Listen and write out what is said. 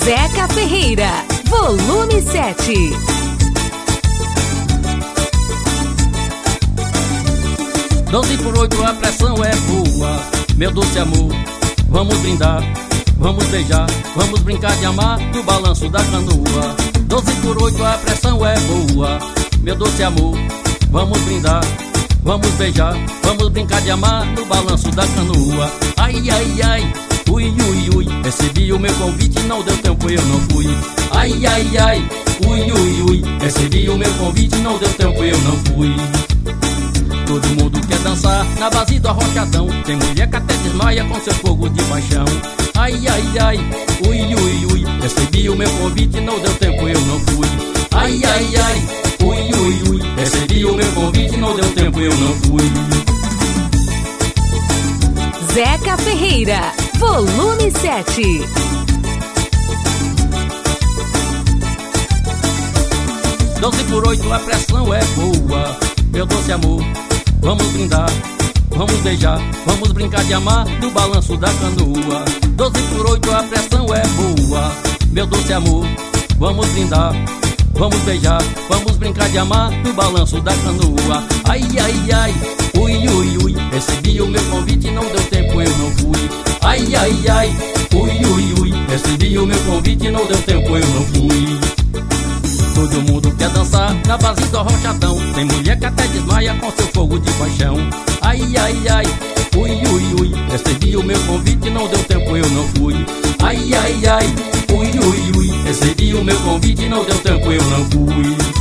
Zeca Ferreira, volume 7. Doze por 8 a pressão é boa, meu doce amor, vamos brindar, vamos beijar, vamos brincar de amar no balanço da canoa. 12 por 8 a pressão é boa, meu doce amor, vamos brindar, vamos beijar, vamos brincar de amar no balanço da canoa. Ai, ai, ai, ui, ui, ui, recebi o meu convite, não deu tempo, eu não fui. Ai, ai, ai, ui, ui, ui, recebi o meu convite, não deu tempo, eu não fui. Todo mundo quer dançar na base do arrochadão, tem mulher que até desmaia com seu fogo de paixão. Ai, ai, ai, ui, ui, ui, recebi o meu convite, não deu tempo, eu não fui. Ai, ai, ai, ui, ui, ui, recebi o meu convite, não deu tempo, eu não fui. Zeca Ferreira, volume 7. Doze por 8 a pressão é boa, meu doce amor, vamos brindar, vamos beijar, vamos brincar de amar no balanço da canoa. 12 por 8 a pressão é boa, meu doce amor, vamos brindar, vamos beijar, vamos brincar de amar no balanço da canoa. Ai, ai, ai, ui, ui, ui, recebi o meu convite, não deu tempo, eu não fui. Ai, ai, ai, ui, ui, ui, recebi o meu convite, não deu tempo, eu não fui. Todo mundo quer dançar na base do arrochadão, tem mulher que até desmaia com seu fogo de paixão. Ai, ai, ai, ui, ui, ui, recebi o meu convite, não deu tempo, eu não fui. Ai, ai, ai, ui, ui, ui, recebi o meu convite, não deu tempo, eu não fui.